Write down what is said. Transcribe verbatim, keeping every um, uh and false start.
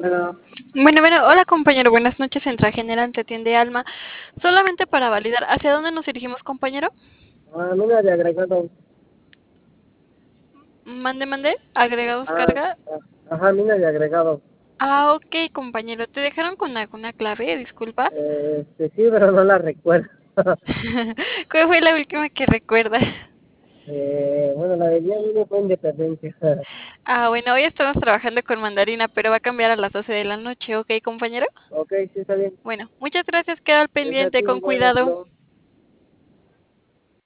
Bueno, Bueno, bueno, hola compañero, buenas noches, Central General, te atiende Alma. Solamente para validar, ¿hacia dónde nos dirigimos, compañero? ah, mira, de agregado. Mande, mande, agregados Ah, carga. ah, ajá, mina de agregado. Ah, ok, compañero, ¿te dejaron con alguna clave? Disculpa. Eh, este, sí, pero no la recuerdo. ¿Cuál fue la última que recuerdas? eh, bueno, la de día uno fue independencia. Ah, bueno, hoy estamos trabajando con mandarina, pero va a cambiar a las doce de la noche, ¿ok, compañero? Ok, sí, está bien. Bueno, muchas gracias, queda al Gracias a pendiente, ti, con igual, hasta cuidado. luego.